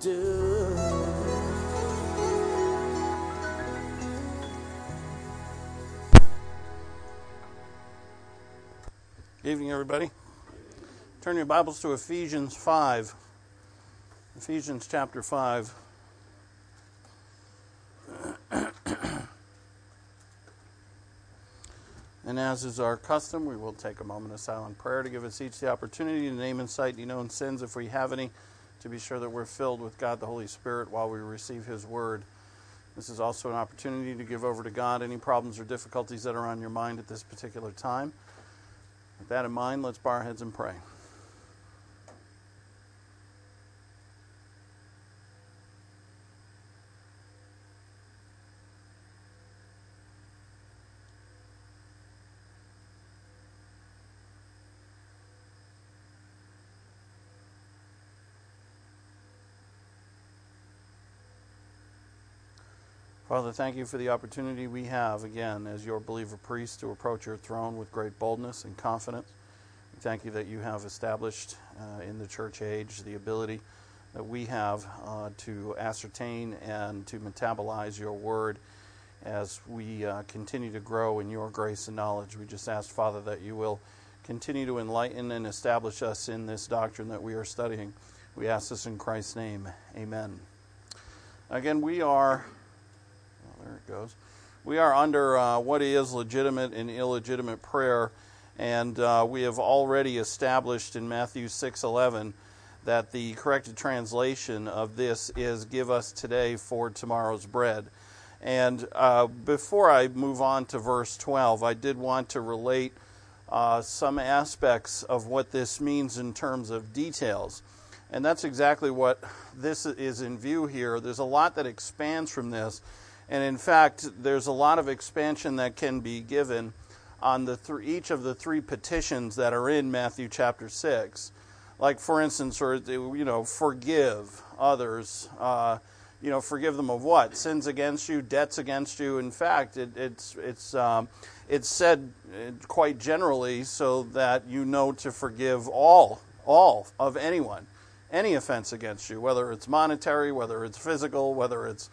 do. Good evening, everybody. Turn your Bibles to Ephesians 5. Ephesians chapter 5. And as is our custom, we will take a moment of silent prayer to give us each the opportunity to name and cite any known sins, if we have any, to be sure that we're filled with God the Holy Spirit while we receive His Word. This is also an opportunity to give over to God any problems or difficulties that are on your mind at this particular time. With that in mind, let's bow our heads and pray. Father, thank you for the opportunity we have, again, as your believer priest, to approach your throne with great boldness and confidence. We thank you that you have established in the church age the ability that we have to ascertain and to metabolize your word as we continue to grow in your grace and knowledge. We just ask, Father, that you will continue to enlighten and establish us in this doctrine that we are studying. We ask this in Christ's name. Amen. Again, we are under what is legitimate and illegitimate prayer, and we have already established in Matthew 6:11 that the corrected translation of this is "Give us today for tomorrow's bread." And before I move on to verse 12, I did want to relate some aspects of what this means in terms of details. And that's exactly what this is in view here. There's a lot that expands from this. And in fact, there's a lot of expansion that can be given on each of the three petitions that are in Matthew chapter 6. Like, for instance, forgive others. Forgive them of what? Sins against you, debts against you. In fact, it's said quite generally so that you know to forgive all of anyone, any offense against you, whether it's monetary, whether it's physical, whether it's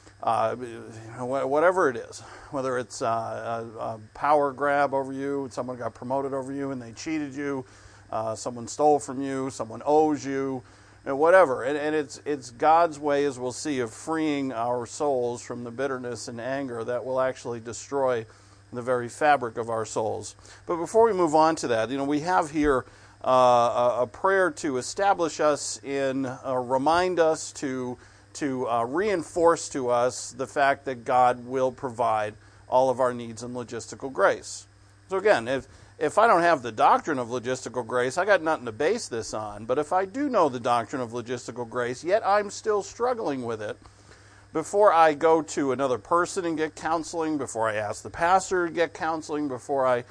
whatever it is, whether it's a power grab over you, someone got promoted over you and they cheated you, someone stole from you, someone owes you, whatever. And it's God's way, as we'll see, of freeing our souls from the bitterness and anger that will actually destroy the very fabric of our souls. But before we move on to that, we have here a prayer to establish us remind us to reinforce to us the fact that God will provide all of our needs in logistical grace. So again, if I don't have the doctrine of logistical grace, I got nothing to base this on. But if I do know the doctrine of logistical grace, yet I'm still struggling with it, before I go to another person and get counseling, before I ask the pastor to get counseling, before I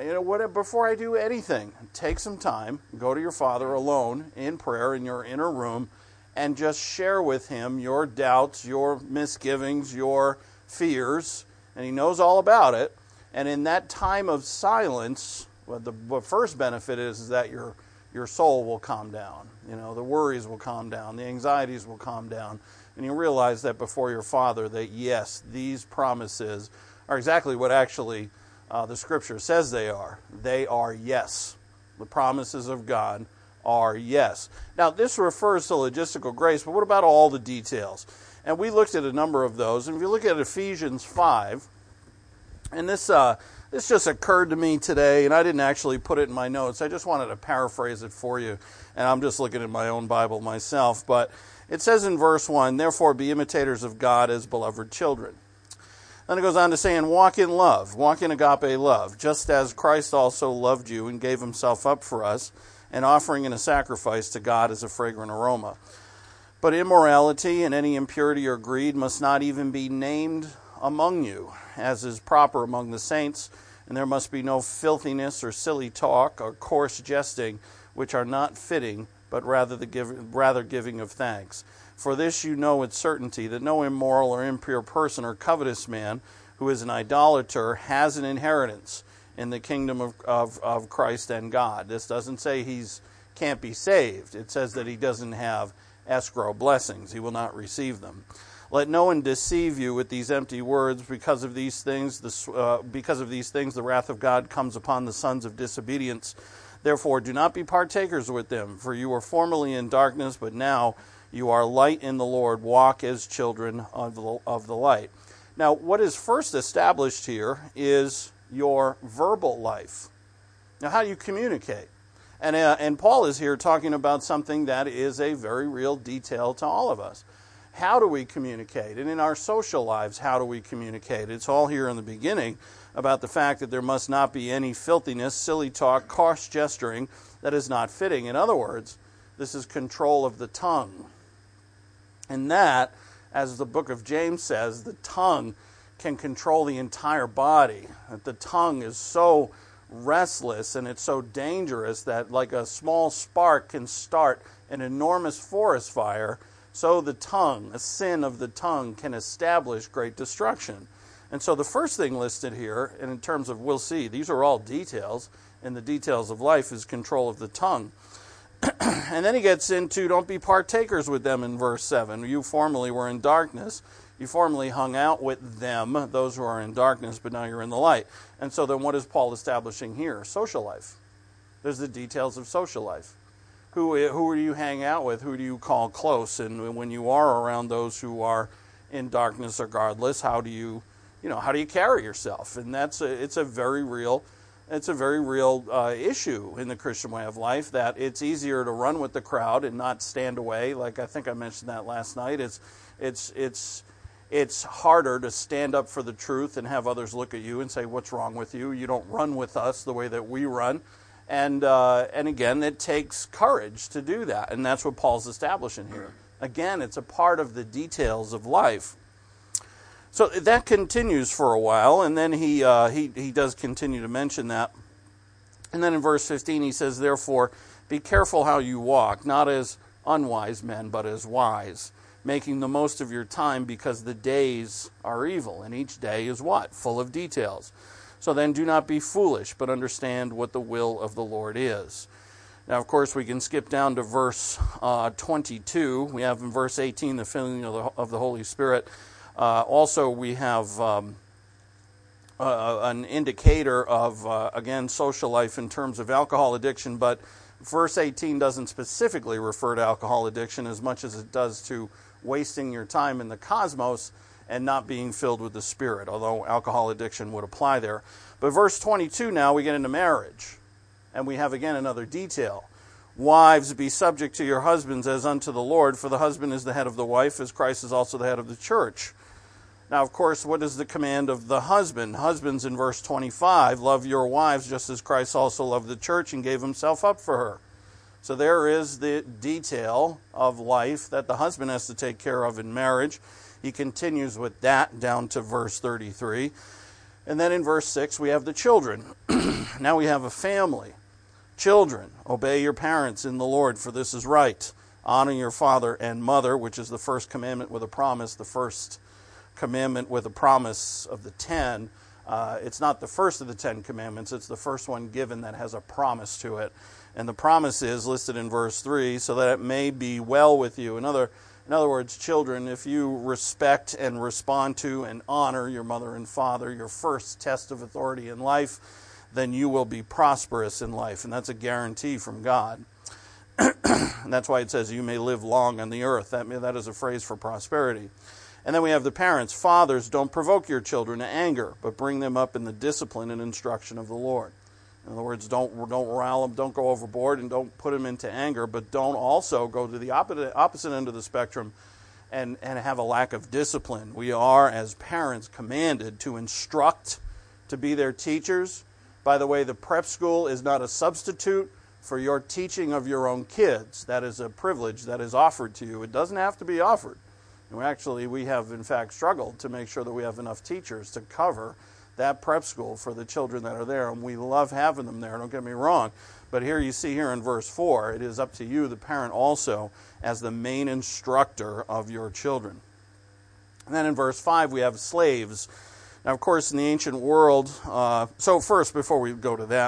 do anything, take some time, go to your Father alone in prayer in your inner room, and just share with Him your doubts, your misgivings, your fears, and He knows all about it. And in that time of silence, the first benefit is that your soul will calm down. The worries will calm down, the anxieties will calm down, and you realize that before your Father that, yes, these promises are exactly what actually the Scripture says they are. They are yes. The promises of God are yes. Now, this refers to logistical grace, but what about all the details? And we looked at a number of those. And if you look at Ephesians 5, and this just occurred to me today, and I didn't actually put it in my notes. I just wanted to paraphrase it for you, and I'm just looking at my own Bible myself. But it says in verse 1, "Therefore be imitators of God as beloved children." Then it goes on to say, "And walk in love, walk in agape love, just as Christ also loved you and gave Himself up for us, an offering and a sacrifice to God as a fragrant aroma. But immorality and any impurity or greed must not even be named among you, as is proper among the saints, and there must be no filthiness or silly talk or coarse jesting, which are not fitting, but rather giving of thanks. For this you know with certainty, that no immoral or impure person or covetous man who is an idolater has an inheritance in the kingdom of Christ and God. This doesn't say he can't be saved. It says that he doesn't have escrow blessings. He will not receive them. Let no one deceive you with these empty words. Because of these things, the wrath of God comes upon the sons of disobedience. Therefore, do not be partakers with them, for you were formerly in darkness, but now you are light in the Lord. Walk as children of the light. Now, what is first established here is your verbal life. Now, how do you communicate? And Paul is here talking about something that is a very real detail to all of us. How do we communicate? And in our social lives, how do we communicate? It's all here in the beginning about the fact that there must not be any filthiness, silly talk, coarse gesturing that is not fitting. In other words, this is control of the tongue. And that, as the book of James says, the tongue can control the entire body. That the tongue is so restless and it's so dangerous that like a small spark can start an enormous forest fire, so the tongue, a sin of the tongue, can establish great destruction. And so the first thing listed here, and in terms of, we'll see, these are all details, and the details of life is control of the tongue. And then he gets into, don't be partakers with them in verse 7. You formerly were in darkness. You formerly hung out with them, those who are in darkness, but now you're in the light. And so then what is Paul establishing here? Social life. There's the details of social life. Who do you hang out with? Who do you call close? And when you are around those who are in darkness regardless, how do you carry yourself? And it's a very real issue in the Christian way of life, that it's easier to run with the crowd and not stand away. Like I think I mentioned that last night. It's harder to stand up for the truth and have others look at you and say, what's wrong with you? You don't run with us the way that we run. And again, it takes courage to do that. And that's what Paul's establishing here. Again, it's a part of the details of life. So that continues for a while, and then he does continue to mention that. And then in verse 15 he says, therefore, be careful how you walk, not as unwise men, but as wise, making the most of your time, because the days are evil. And each day is what? Full of details. So then do not be foolish, but understand what the will of the Lord is. Now, of course, we can skip down to verse 22. We have in verse 18 the filling of the Holy Spirit. Also, we have an indicator of, again, social life in terms of alcohol addiction, but verse 18 doesn't specifically refer to alcohol addiction as much as it does to wasting your time in the cosmos and not being filled with the Spirit, although alcohol addiction would apply there. But verse 22 now, we get into marriage, and we have again another detail. Wives, be subject to your husbands as unto the Lord, for the husband is the head of the wife, as Christ is also the head of the church. Now, of course, what is the command of the husband? Husbands, in verse 25, love your wives just as Christ also loved the church and gave himself up for her. So there is the detail of life that the husband has to take care of in marriage. He continues with that down to verse 33. And then in verse 6, we have the children. Now we have a family. Children, obey your parents in the Lord, for this is right. Honor your father and mother, which is the first commandment with a promise, the first commandment with a promise of the 10. It's not the first of the 10 commandments. It's the first one given that has a promise to it. And the promise is listed in verse 3, so that it may be well with you. In other words, children, if you respect and respond to and honor your mother and father, your first test of authority in life, then you will be prosperous in life. And that's a guarantee from God. And that's why it says you may live long on the earth. That is a phrase for prosperity. And then we have the parents. Fathers, don't provoke your children to anger, but bring them up in the discipline and instruction of the Lord. In other words, don't rile them, don't go overboard, and don't put them into anger, but don't also go to the opposite end of the spectrum and have a lack of discipline. We are, as parents, commanded to instruct, to be their teachers. By the way, the prep school is not a substitute for your teaching of your own kids. That is a privilege that is offered to you. It doesn't have to be offered. And we have, in fact, struggled to make sure that we have enough teachers to cover that prep school for the children that are there, and we love having them there, don't get me wrong. But here you see here in verse 4, it is up to you, the parent, also, as the main instructor of your children. And then in verse 5, we have slaves. Now, of course, in the ancient world, so first, before we go to that,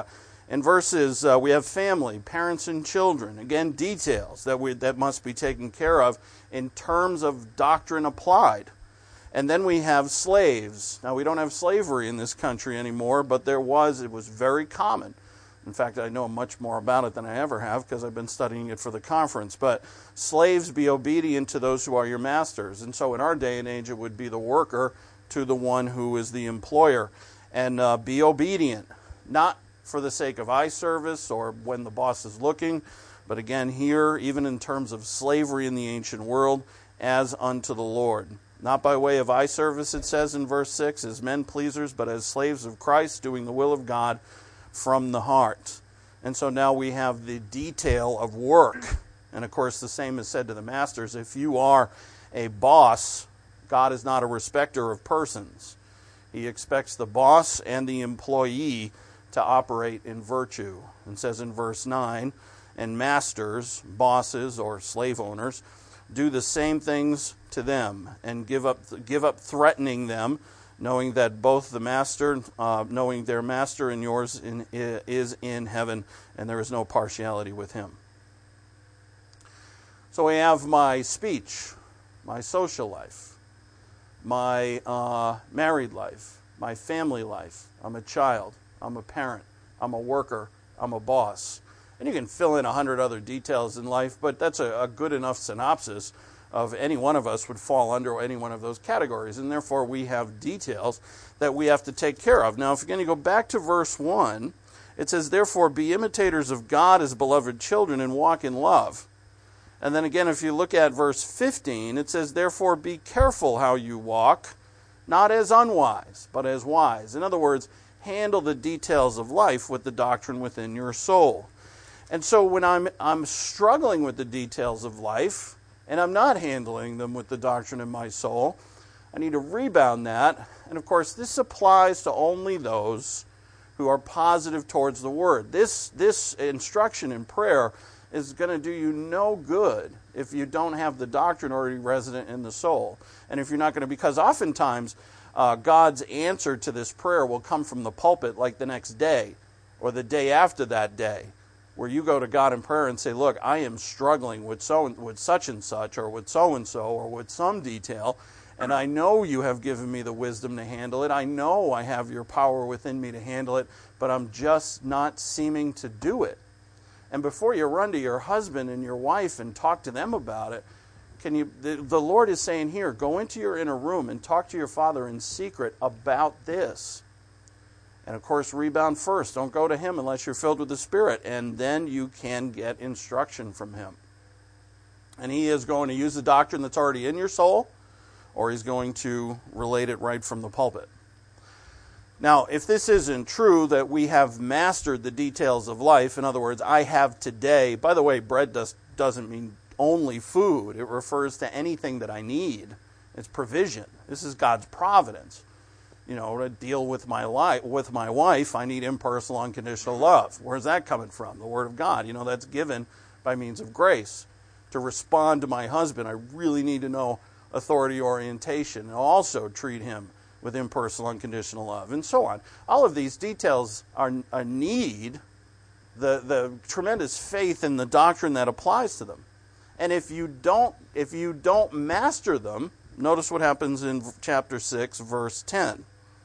In verses, we have family, parents and children. Again, details that must be taken care of in terms of doctrine applied. And then we have slaves. Now, we don't have slavery in this country anymore, but it was very common. In fact, I know much more about it than I ever have because I've been studying it for the conference. But slaves, be obedient to those who are your masters. And so in our day and age, it would be the worker to the one who is the employer. And be obedient, not for the sake of eye service or when the boss is looking, but again here, even in terms of slavery in the ancient world, as unto the Lord. Not by way of eye service, it says in verse 6, as men pleasers, but as slaves of Christ, doing the will of God from the heart. And so now we have the detail of work. And of course, the same is said to the masters. If you are a boss, God is not a respecter of persons. He expects the boss and the employee to operate in virtue. And says in verse 9, and masters, bosses or slave owners, do the same things to them and give up threatening them, knowing that both the master, knowing their master and yours is in heaven, and there is no partiality with him. So we have my speech, my social life, my married life, my family life. I'm a child. I'm a parent, I'm a worker, I'm a boss. And you can fill in 100 other details in life, but that's a good enough synopsis of any one of us would fall under any one of those categories. And therefore, we have details that we have to take care of. Now, if you're going to go back to verse 1, it says, therefore, be imitators of God as beloved children and walk in love. And then again, if you look at verse 15, it says, therefore, be careful how you walk, not as unwise, but as wise. In other words, handle the details of life with the doctrine within your soul. And so when I'm struggling with the details of life, and I'm not handling them with the doctrine in my soul, I need to rebound that. And of course, this applies to only those who are positive towards the Word. This instruction in prayer is going to do you no good if you don't have the doctrine already resident in the soul. And if you're not going to, because oftentimes God's answer to this prayer will come from the pulpit like the next day or the day after that day, where you go to God in prayer and say, look, I am struggling with such and such or with so-and-so or with some detail, and I know you have given me the wisdom to handle it. I know I have your power within me to handle it, but I'm just not seeming to do it. And before you run to your husband and your wife and talk to them about it, the Lord is saying here, go into your inner room and talk to your Father in secret about this. And of course, rebound first. Don't go to Him unless you're filled with the Spirit. And then you can get instruction from Him. And He is going to use the doctrine that's already in your soul, or He's going to relate it right from the pulpit. Now, if this isn't true, that we have mastered the details of life, in other words, I have today, by the way, bread doesn't mean only food. It refers to anything that I need. It's provision. This is God's providence. You know, to deal with my wife, I need impersonal, unconditional love. Where's that coming from? The Word of God. You know, that's given by means of grace. To respond to my husband, I really need to know authority orientation and also treat him with impersonal, unconditional love, and so on. All of these details are a need, the tremendous faith in the doctrine that applies to them. And if you don't master them, notice what happens in chapter 6, verse 10.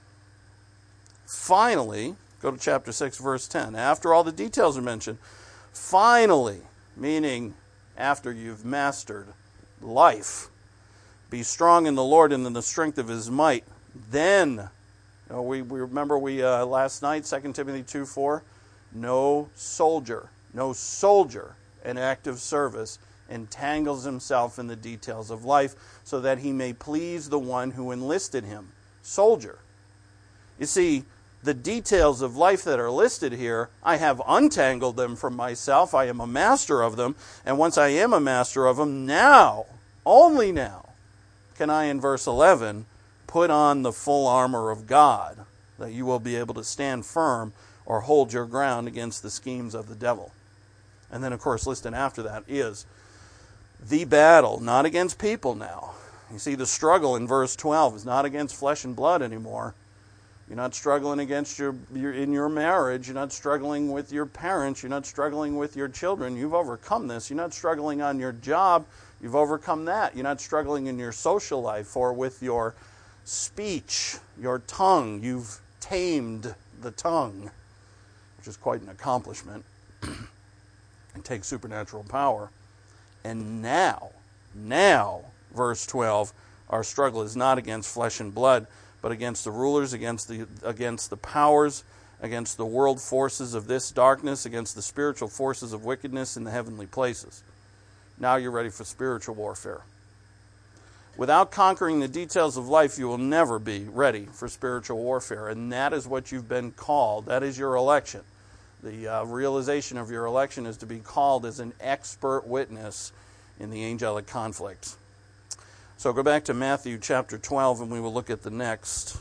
Finally, go to chapter 6, verse 10. After all the details are mentioned, finally, meaning after you've mastered life, be strong in the Lord and in the strength of His might. Then, we remember last night, 2 Timothy 2:4, no soldier in active service entangles himself in the details of life so that he may please the one who enlisted him. Soldier. You see, the details of life that are listed here, I have untangled them from myself. I am a master of them. And once I am a master of them, now, only now, can I, in verse 11, put on the full armor of God, that you will be able to stand firm or hold your ground against the schemes of the devil. And then, of course, listed after that is the battle, not against people now. You see, the struggle in verse 12 is not against flesh and blood anymore, You're not struggling against in your marriage. You're not struggling with your parents. You're not struggling with your children. You've overcome this. You're not struggling on your job. You've overcome that. You're not struggling in your social life or with your speech, your tongue. You've tamed the tongue, which is quite an accomplishment. It takes supernatural power. And now, verse 12, our struggle is not against flesh and blood, but against the rulers, against the powers, against the world forces of this darkness, against the spiritual forces of wickedness in the heavenly places. Now you're ready for spiritual warfare. Without conquering the details of life, you will never be ready for spiritual warfare. And that is what you've been called. That is your election. The realization of your election is to be called as an expert witness in the angelic conflict. So go back to Matthew chapter 12 and we will look at the next.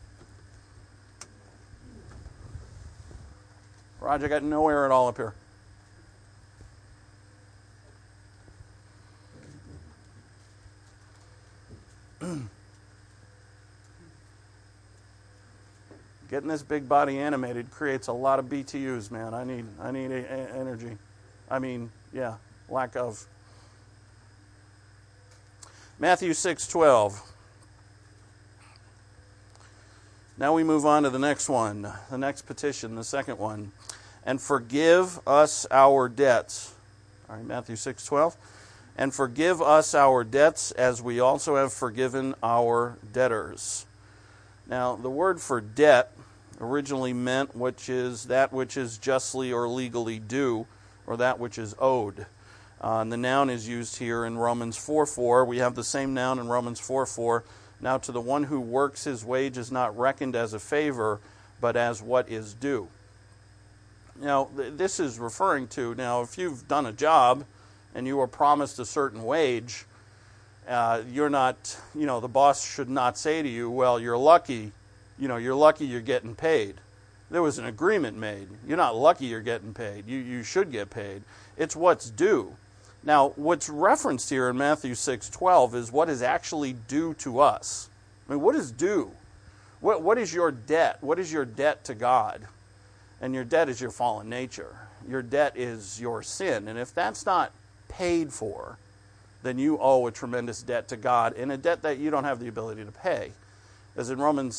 Roger, I got no air at all up here. Getting this big body animated creates a lot of BTUs, man. I need energy. Lack of. Matthew 6:12. Now we move on to the next one, the next petition, the second one. And forgive us our debts. All right, Matthew 6:12. And forgive us our debts as we also have forgiven our debtors. Now, the word for debt originally meant that which is justly or legally due, or that which is owed. And the noun is used here in Romans 4:4. We have the same noun in Romans 4:4. Now to the one who works, his wage is not reckoned as a favor, but as what is due. Now, this is referring to, if you've done a job and you were promised a certain wage, you're not, the boss should not say to you, well, you're lucky you're getting paid. There was an agreement made. You're not lucky you're getting paid. You should get paid. It's what's due. Now, what's referenced here in Matthew 6:12 is what is actually due to us. I mean, what is due? What is your debt? What is your debt to God? And your debt is your fallen nature. Your debt is your sin. And if that's not paid for, then you owe a tremendous debt to God, and a debt that you don't have the ability to pay. As in Romans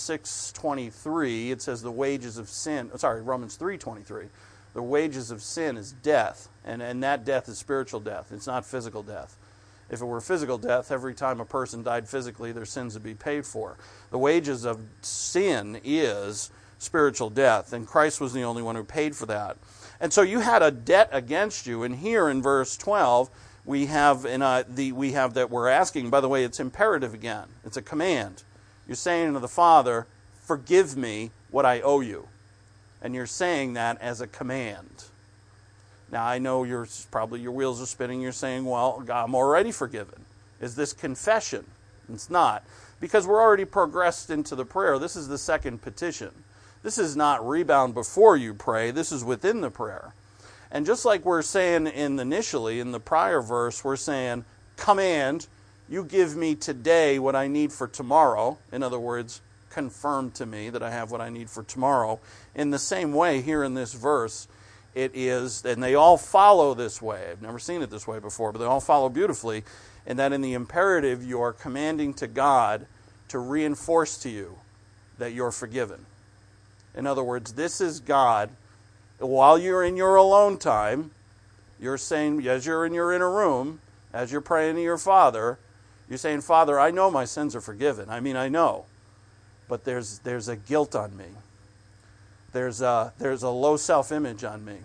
6:23, it says the wages of sin, Romans 3:23, the wages of sin is death, and that death is spiritual death. It's not physical death. If it were physical death, every time a person died physically, their sins would be paid for. The wages of sin is spiritual death, and Christ was the only one who paid for that. And so you had a debt against you, and here in verse 12, we have that we're asking. By the way, it's imperative again. It's a command. You're saying to the Father, forgive me what I owe you. And you're saying that as a command. Now, I know your wheels are spinning. You're saying, well, God, I'm already forgiven. Is this confession? It's not. Because we're already progressed into the prayer. This is the second petition. This is not rebound before you pray. This is within the prayer. And just like we're saying initially in the prior verse, we're saying, command, you give me today what I need for tomorrow. In other words, confirm to me that I have what I need for tomorrow. In the same way, here in this verse, it is, and they all follow this way. I've never seen it this way before, but they all follow beautifully. And that in the imperative, you are commanding to God to reinforce to you that you're forgiven. In other words, this is God. While you're in your alone time, you're saying, as you're in your inner room, as you're praying to your Father, you're saying, Father, I know my sins are forgiven. I know. But there's a guilt on me. There's a low self-image on me.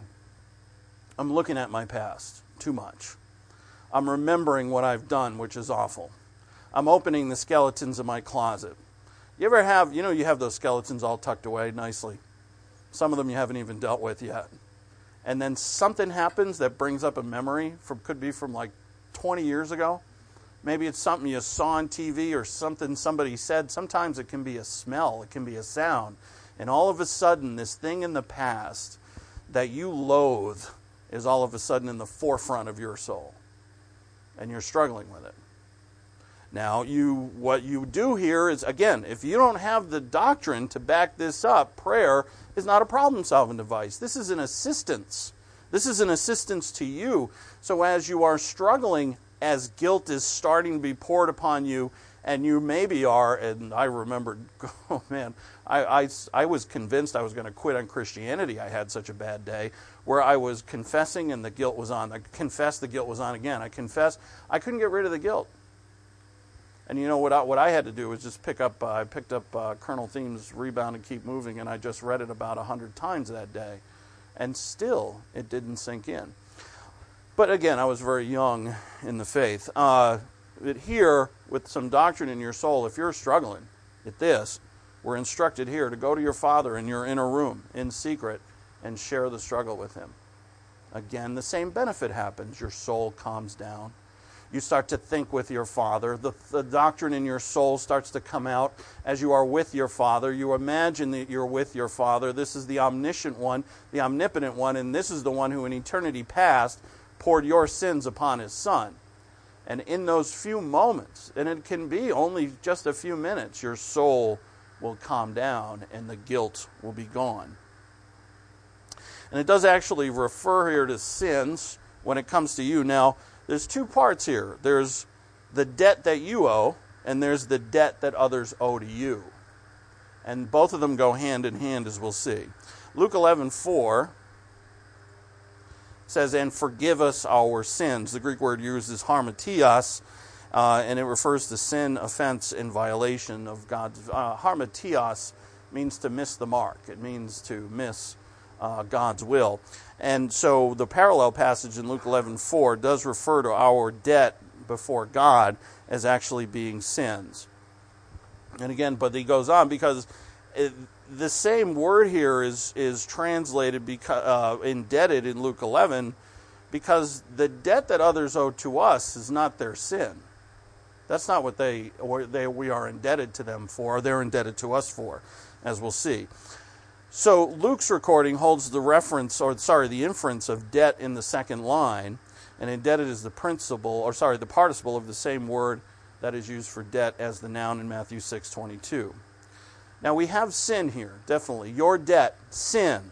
I'm looking at my past too much. I'm remembering what I've done, which is awful. I'm opening the skeletons of my closet. You ever have, you have those skeletons all tucked away nicely. Some of them you haven't even dealt with yet. And then something happens that brings up a memory, could be from like 20 years ago. Maybe it's something you saw on TV or something somebody said. Sometimes it can be a smell. It can be a sound. And all of a sudden, this thing in the past that you loathe is all of a sudden in the forefront of your soul. And you're struggling with it. Now, what you do here is, again, if you don't have the doctrine to back this up, prayer is not a problem-solving device. This is an assistance. This is an assistance to you. So as you are struggling, as guilt is starting to be poured upon you, and you maybe are, and I remembered, oh man, I was convinced I was going to quit on Christianity. I had such a bad day where I was confessing and the guilt was on. I confessed, the guilt was on again. I confessed. I couldn't get rid of the guilt. And you know what I had to do was just picked up Colonel Thiem's Rebound and Keep Moving, and I just read it about 100 times that day. And still, it didn't sink in. But again, I was very young in the faith. But here, with some doctrine in your soul, if you're struggling at this, we're instructed here to go to your Father in your inner room, in secret, and share the struggle with Him. Again, the same benefit happens. Your soul calms down. You start to think with your Father. The doctrine in your soul starts to come out as you are with your Father. You imagine that you're with your Father. This is the omniscient one, the omnipotent one, and this is the one who in eternity past poured your sins upon His Son. And in those few moments, and it can be only just a few minutes, your soul will calm down and the guilt will be gone. And it does actually refer here to sins when it comes to you. Now, there's two parts here. There's the debt that you owe, and there's the debt that others owe to you. And both of them go hand in hand, as we'll see. Luke 11:4 says, "And forgive us our sins." The Greek word used is harmatios, and it refers to sin, offense, and violation of God's... harmatios means to miss the mark. It means to miss God's will. And so the parallel passage in Luke 11:4 does refer to our debt before God as actually being sins. And again, but he goes on because the same word here is translated indebted in Luke 11 because the debt that others owe to us is not their sin. That's not what we are indebted to them for, or they're indebted to us for, as we'll see. So Luke's recording holds the inference of debt in the second line, and indebted is the participle of the same word that is used for debt as the noun in Matthew 6:22. Now we have sin here, definitely. Your debt, sin.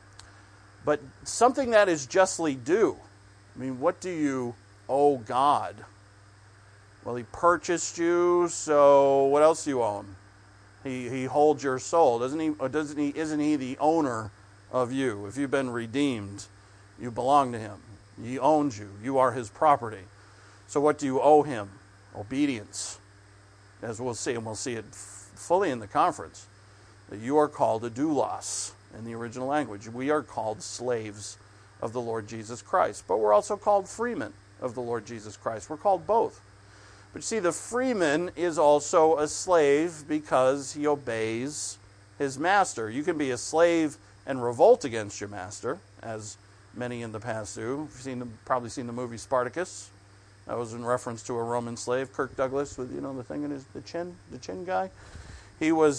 But something that is justly due. I mean, what do you owe God? Well, He purchased you, so what else do you owe Him? He holds your soul, doesn't He? Or isn't He the owner of you? If you've been redeemed, you belong to Him. He owns you. You are His property. So what do you owe Him? Obedience. As we'll see, and we'll see it fully in the conference, that you are called a doulos in the original language. We are called slaves of the Lord Jesus Christ, but we're also called freemen of the Lord Jesus Christ. We're called both. But you see, the freeman is also a slave because he obeys his master. You can be a slave and revolt against your master, as many in the past do. You've probably seen the movie Spartacus. That was in reference to a Roman slave, Kirk Douglas, with the thing in the chin guy. He was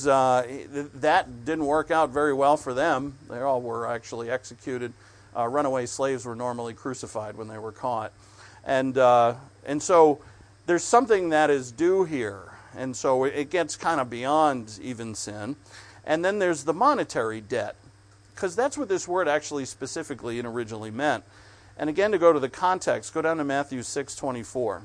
that didn't work out very well for them. They all were actually executed. Runaway slaves were normally crucified when they were caught, and so there's something that is due here, and so it gets kind of beyond even sin. And then there's the monetary debt, because that's what this word actually specifically and originally meant. And again, to go to the context, go down to Matthew 6:24.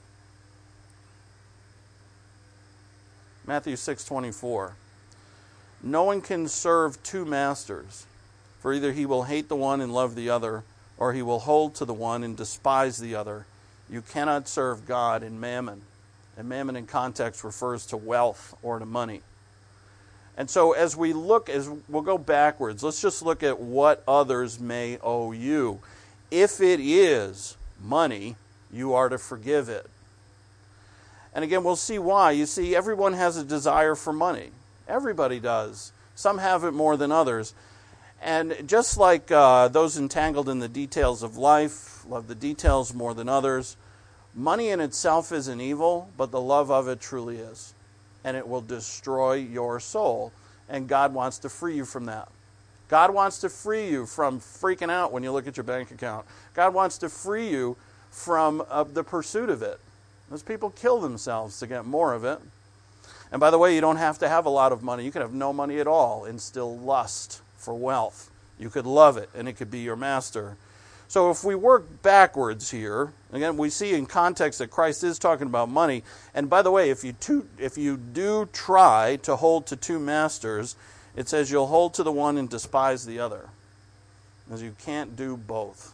Matthew 6:24. "No one can serve two masters, for either he will hate the one and love the other, or he will hold to the one and despise the other. You cannot serve God and mammon." And mammon in context refers to wealth or to money. And so as we'll go backwards, let's just look at what others may owe you. If it is money, you are to forgive it. And again, we'll see why. You see, everyone has a desire for money. Everybody does. Some have it more than others. And just like those entangled in the details of life love the details more than others, money in itself isn't evil, but the love of it truly is. And it will destroy your soul. And God wants to free you from that. God wants to free you from freaking out when you look at your bank account. God wants to free you from the pursuit of it. Those people kill themselves to get more of it. And by the way, you don't have to have a lot of money. You could have no money at all and still lust for wealth. You could love it, and it could be your master. So if we work backwards here, again, we see in context that Christ is talking about money. And by the way, if you do try to hold to two masters, it says you'll hold to the one and despise the other, because you can't do both.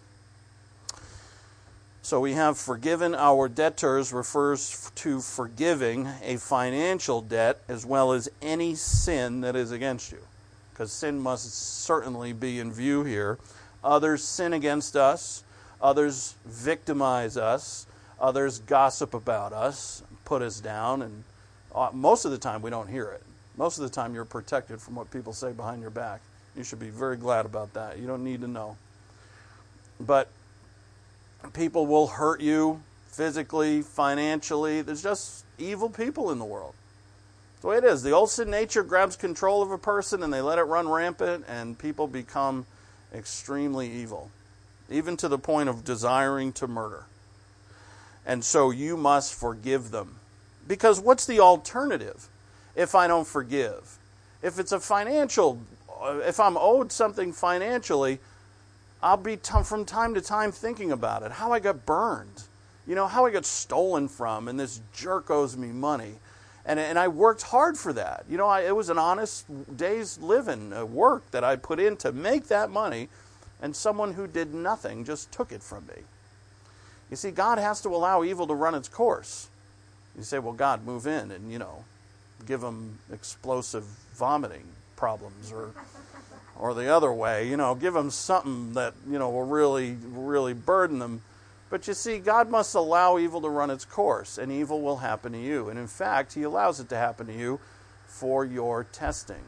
So we have forgiven our debtors refers to forgiving a financial debt as well as any sin that is against you, because sin must certainly be in view here. Others sin against us, others victimize us, others gossip about us, put us down, and most of the time we don't hear it. Most of the time you're protected from what people say behind your back. You should be very glad about that. You don't need to know. But people will hurt you physically, financially. There's just evil people in the world. That's the way it is. The old sin nature grabs control of a person and they let it run rampant, and people become extremely evil, even to the point of desiring to murder. And so you must forgive them. Because what's the alternative if I don't forgive? If it's if I'm owed something financially, I'll be from time to time thinking about it. How I got burned. How I got stolen from, and this jerk owes me money. And I worked hard for that. It was an honest day's living, work that I put in to make that money, and someone who did nothing just took it from me. You see, God has to allow evil to run its course. You say, well, God, move in and, give them explosive vomiting problems, or the other way, give them something that, will really, really burden them. But you see, God must allow evil to run its course, and evil will happen to you. And in fact, He allows it to happen to you for your testing.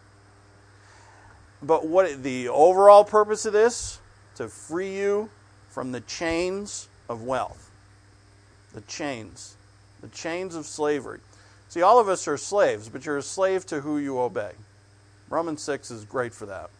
But what the overall purpose of this? To free you from the chains of wealth. The chains of slavery. See, all of us are slaves, but you're a slave to who you obey. Romans 6 is great for that.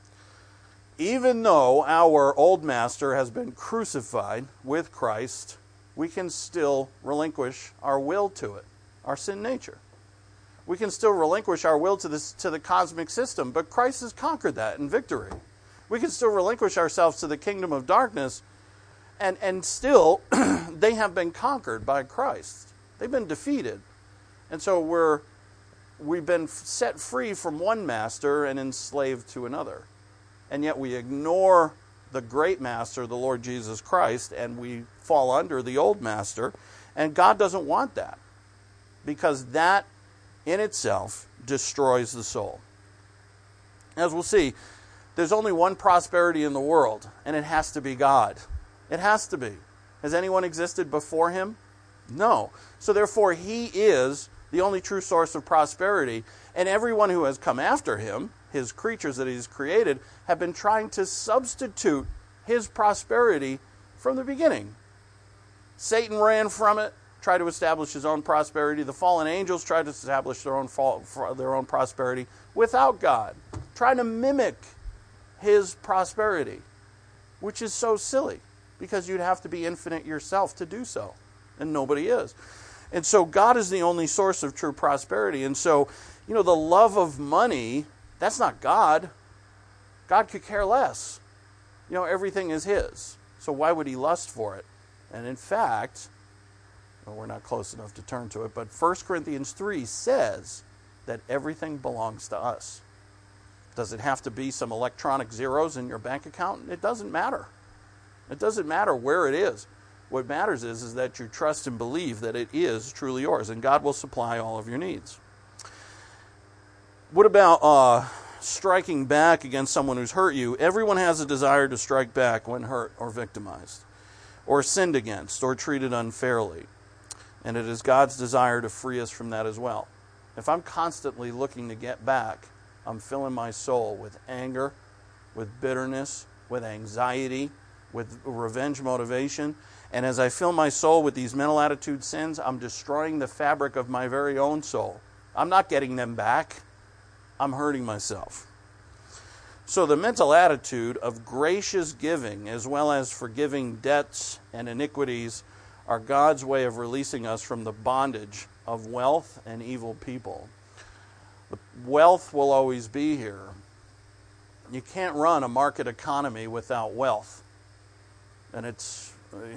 Even though our old master has been crucified with Christ, we can still relinquish our will to it, our sin nature. We can still relinquish our will to the cosmic system, but Christ has conquered that in victory. We can still relinquish ourselves to the kingdom of darkness, and still they have been conquered by Christ. They've been defeated. And so we've been set free from one master and enslaved to another. And yet we ignore the great master, the Lord Jesus Christ, and we fall under the old master. And God doesn't want that, because that in itself destroys the soul. As we'll see, there's only one prosperity in the world, and it has to be God. It has to be. Has anyone existed before Him? No. So therefore, He is the only true source of prosperity, and everyone who has come after Him, His creatures that He's created, have been trying to substitute His prosperity from the beginning. Satan ran from it, tried to establish his own prosperity. The fallen angels tried to establish their own prosperity without God, trying to mimic His prosperity, which is so silly, because you'd have to be infinite yourself to do so, and nobody is. And so God is the only source of true prosperity. And so, the love of money, that's not God. God could care less. Everything is His. So why would He lust for it? And in fact, we're not close enough to turn to it, but 1 Corinthians 3 says that everything belongs to us. Does it have to be some electronic zeros in your bank account? It doesn't matter. It doesn't matter where it is. What matters is that you trust and believe that it is truly yours, and God will supply all of your needs. What about striking back against someone who's hurt you? Everyone has a desire to strike back when hurt or victimized, or sinned against, or treated unfairly. And it is God's desire to free us from that as well. If I'm constantly looking to get back, I'm filling my soul with anger, with bitterness, with anxiety, with revenge motivation. And as I fill my soul with these mental attitude sins, I'm destroying the fabric of my very own soul. I'm not getting them back. I'm hurting myself. So the mental attitude of gracious giving, as well as forgiving debts and iniquities, are God's way of releasing us from the bondage of wealth and evil people. The wealth will always be here. You can't run a market economy without wealth. And it's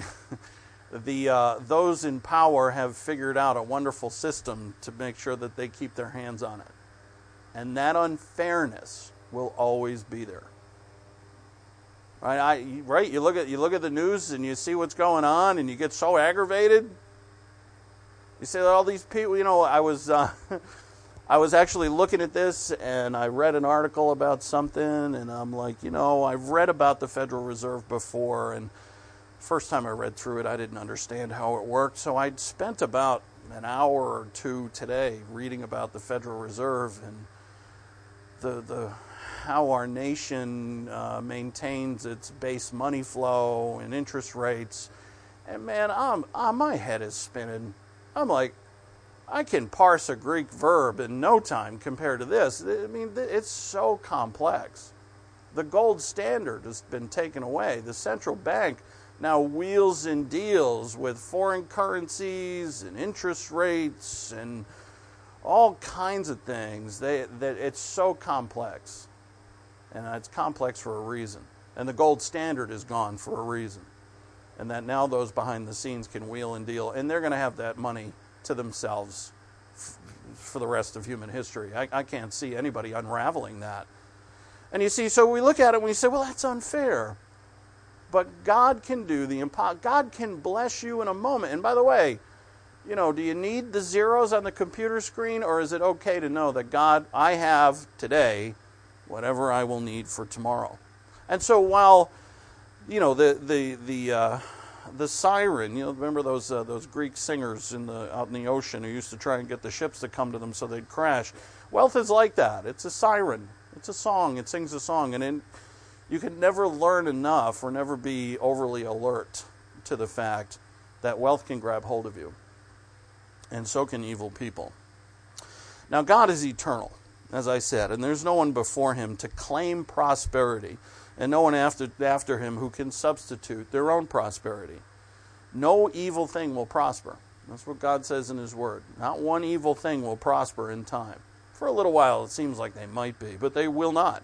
those in power have figured out a wonderful system to make sure that they keep their hands on it. And that unfairness will always be there. Right? You look at the news and you see what's going on and you get so aggravated. You see all these people. I was actually looking at this and I read an article about something and I'm like, I've read about the Federal Reserve before, and the first time I read through it I didn't understand how it worked. So I'd spent about an hour or two today reading about the Federal Reserve and the how our nation maintains its base money flow and interest rates. And man, my head is spinning. I'm like, I can parse a Greek verb in no time compared to this. I mean, it's so complex. The gold standard has been taken away. The central bank now wheels and deals with foreign currencies and interest rates and all kinds of things. That it's so complex. And it's complex for a reason. And the gold standard is gone for a reason. And that now those behind the scenes can wheel and deal. And they're going to have that money to themselves for the rest of human history. I can't see anybody unraveling that. And you see, so we look at it and we say, well, that's unfair. But God can do the impossible. God can bless you in a moment. And by the way, do you need the zeros on the computer screen, or is it okay to know that God, I have today whatever I will need for tomorrow? And so while, the siren, remember those Greek singers out in the ocean who used to try and get the ships to come to them so they'd crash. Wealth is like that. It's a siren. It's a song. It sings a song. And you can never learn enough or never be overly alert to the fact that wealth can grab hold of you. And so can evil people. Now, God is eternal, as I said, and there's no one before him to claim prosperity, and no one after him who can substitute their own prosperity. No evil thing will prosper. That's what God says in his word. Not one evil thing will prosper in time. For a little while it seems like they might be, but they will not.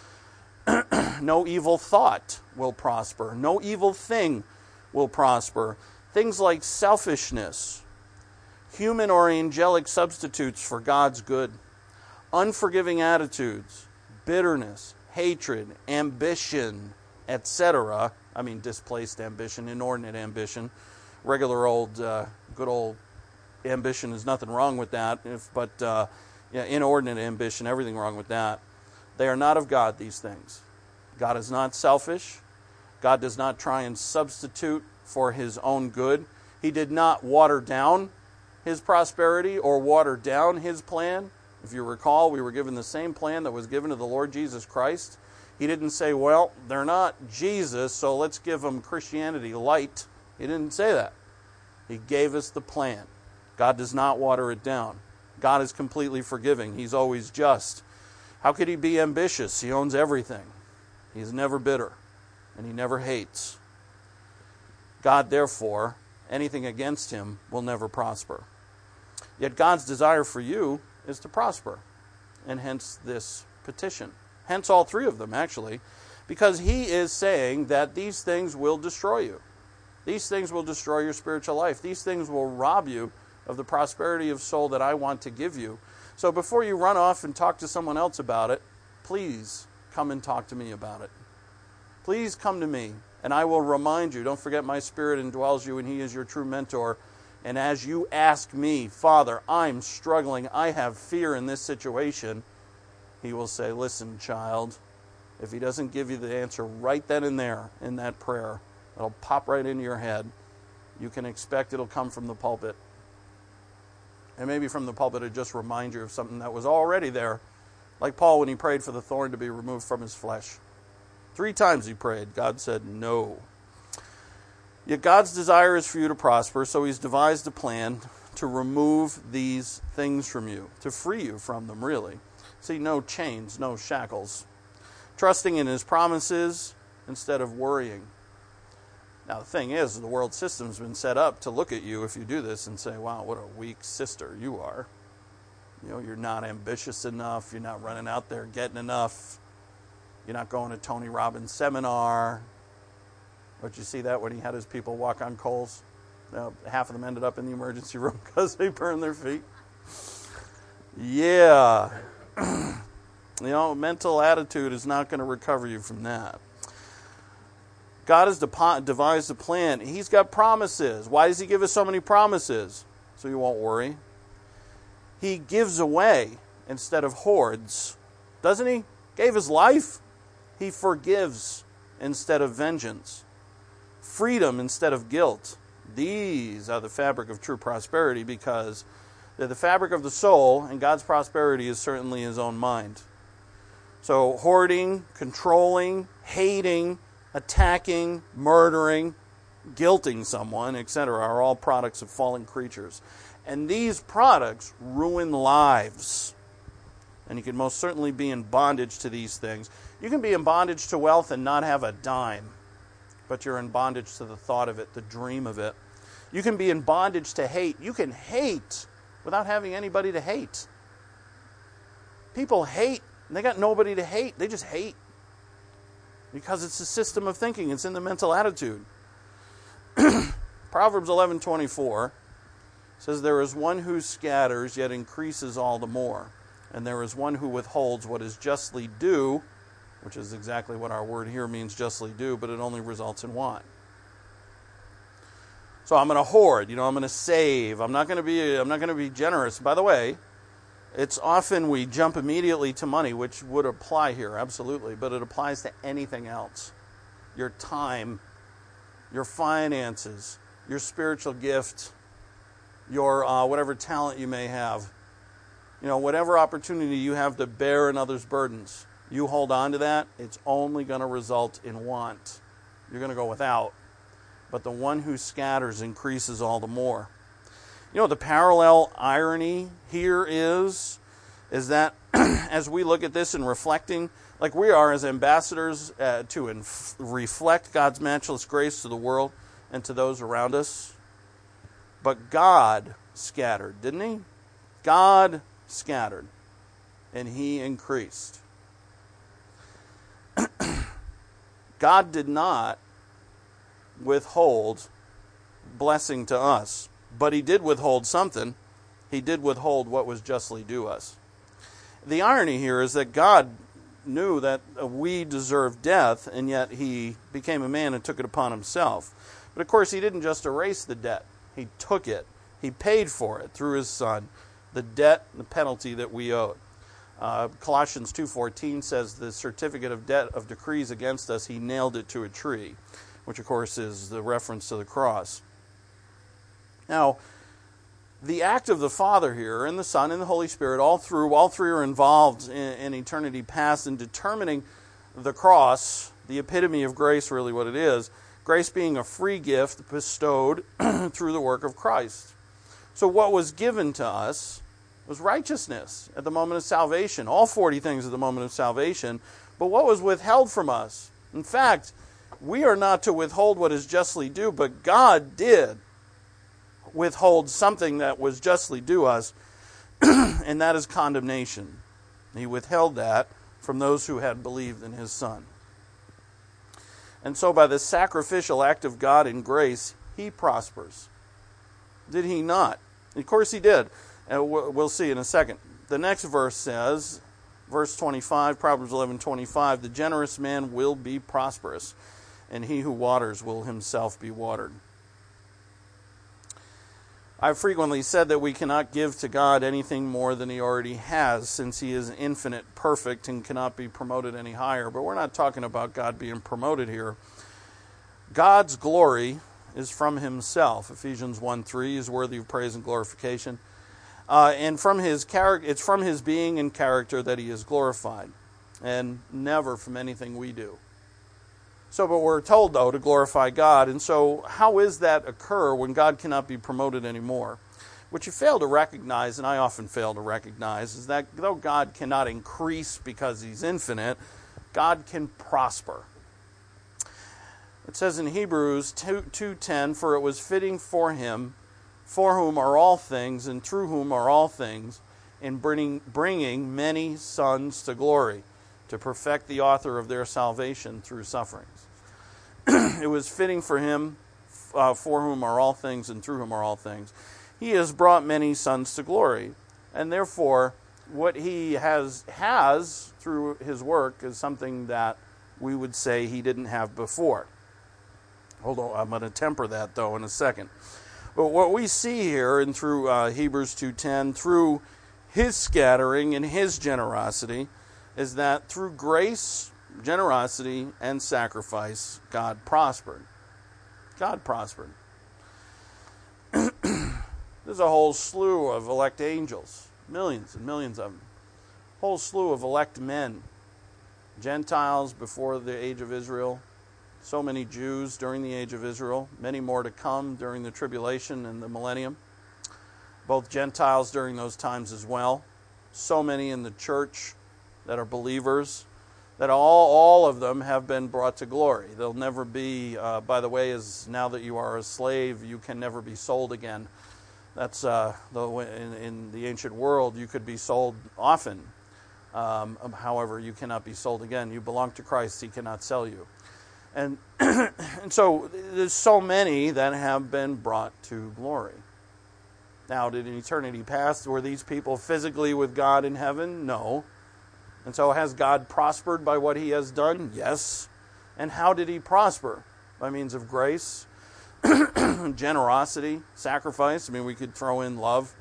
No evil thought will prosper. No evil thing will prosper. Things like selfishness, human or angelic substitutes for God's good, unforgiving attitudes, bitterness, hatred, ambition, etc. I mean, displaced ambition, inordinate ambition. Regular old, good old ambition, is nothing wrong with that. But inordinate ambition, everything wrong with that. They are not of God, these things. God is not selfish. God does not try and substitute for his own good. He did not water down his prosperity or water down his plan. If you recall, we were given the same plan that was given to the Lord Jesus Christ. He didn't say, well, they're not Jesus, so let's give them Christianity light. He didn't say that. He gave us the plan. God does not water it down. God is completely forgiving. He's always just. How could he be ambitious? He owns everything. He's never bitter, and he never hates. God, therefore, anything against him will never prosper. Yet God's desire for you is to prosper, and hence this petition. Hence all three of them, actually, because he is saying that these things will destroy you. These things will destroy your spiritual life. These things will rob you of the prosperity of soul that I want to give you. So before you run off and talk to someone else about it, please come and talk to me about it. Please come to me, and I will remind you. Don't forget my Spirit indwells you, and he is your true mentor. And as you ask me, Father, I'm struggling, I have fear in this situation, he will say, listen, child, if he doesn't give you the answer right then and there in that prayer, it'll pop right into your head. You can expect it'll come from the pulpit. And maybe from the pulpit it just reminds you of something that was already there. Like Paul when he prayed for the thorn to be removed from his flesh. 3 times he prayed. God said no. Yet God's desire is for you to prosper, so he's devised a plan to remove these things from you, to free you from them, really. See, no chains, no shackles. Trusting in his promises instead of worrying. Now, the thing is, the world system's been set up to look at you if you do this and say, wow, what a weak sister you are. You know, you're not ambitious enough. You're not running out there getting enough. You're not going to Tony Robbins' seminar. But you see that when he had his people walk on coals? Half of them ended up in the emergency room because they burned their feet. Yeah. You know, mental attitude is not going to recover you from that. God has devised a plan. He's got promises. Why does he give us so many promises? So you won't worry. He gives away instead of hoards. Doesn't he? Gave his life. He forgives instead of vengeance. Freedom instead of guilt. These are the fabric of true prosperity because they're the fabric of the soul, and God's prosperity is certainly his own mind. So hoarding, controlling, hating, attacking, murdering, guilting someone, etc., are all products of fallen creatures. And these products ruin lives. And you can most certainly be in bondage to these things. You can be in bondage to wealth and not have a dime, but you're in bondage to the thought of it, the dream of it. You can be in bondage to hate. You can hate without having anybody to hate. People hate, and they got nobody to hate. They just hate. Because it's a system of thinking. It's in the mental attitude. Proverbs 11:24 says, there is one who scatters, yet increases all the more. And there is one who withholds what is justly due, which is exactly what our word here means, justly due, but it only results in want. So I'm going to hoard, I'm going to save. I'm not going to be generous. By the way, it's often we jump immediately to money, which would apply here, absolutely, but it applies to anything else. Your time, your finances, your spiritual gift, your whatever talent you may have. Whatever opportunity you have to bear another's burdens, you hold on to that, it's only going to result in want. You're going to go without. But the one who scatters increases all the more. The parallel irony here is that as we look at this and reflecting, like we are as ambassadors to reflect God's matchless grace to the world and to those around us, but God scattered, didn't he? God scattered, and he increased. God did not withhold blessing to us, but he did withhold something. He did withhold what was justly due us. The irony here is that God knew that we deserved death, and yet he became a man and took it upon himself. But of course, he didn't just erase the debt. He took it. He paid for it through his Son, the debt, the penalty that we owed. Colossians 2:14 says the certificate of debt of decrees against us, he nailed it to a tree, which of course is the reference to the cross. Now, the act of the Father here, and the Son, and the Holy Spirit, all three are involved in eternity past in determining the cross, the epitome of grace, really what it is, grace being a free gift bestowed through the work of Christ. So what was given to us was righteousness at the moment of salvation, all 40 things at the moment of salvation, but what was withheld from us? In fact, we are not to withhold what is justly due, but God did withhold something that was justly due us, and that is condemnation. He withheld that from those who had believed in his Son. And so by the sacrificial act of God in grace, he prospers. Did he not? Of course he did. And we'll see in a second. The next verse says, verse 25, Proverbs 11:25, the generous man will be prosperous, and he who waters will himself be watered. I've frequently said that we cannot give to God anything more than he already has, since he is infinite, perfect, and cannot be promoted any higher. But we're not talking about God being promoted here. God's glory is from himself. Ephesians 1:3 is worthy of praise and glorification. And from his character, it's from his being and character that he is glorified, and never from anything we do. So, but we're told, though, to glorify God. And so how is that occur when God cannot be promoted anymore? What you fail to recognize, and I often fail to recognize, is that though God cannot increase because he's infinite, God can prosper. It says in Hebrews 2:10, "For it was fitting for him, for whom are all things, and through whom are all things, in bringing many sons to glory, to perfect the author of their salvation through sufferings." It was fitting for him, for whom are all things, and through whom are all things. He has brought many sons to glory, and therefore what he has through his work is something that we would say he didn't have before. Hold on, I'm going to temper that though in a second. But what we see here and through Hebrews 2:10, through his scattering and his generosity, is that through grace, generosity, and sacrifice, God prospered. God prospered. There's a whole slew of elect angels, millions and millions of them. A whole slew of elect men, Gentiles before the age of Israel, so many Jews during the age of Israel, many more to come during the tribulation and the millennium, both Gentiles during those times as well, so many in the church that are believers, that all of them have been brought to glory. They'll never be, by the way, as now that you are a slave, you can never be sold again. That's in the ancient world, you could be sold often. However, you cannot be sold again. You belong to Christ. He cannot sell you. And, and so there's so many that have been brought to glory. Now, did an eternity pass? Were these people physically with God in heaven? No. And so has God prospered by what he has done? Yes. And how did he prosper? By means of grace, generosity, sacrifice. I mean, we could throw in love.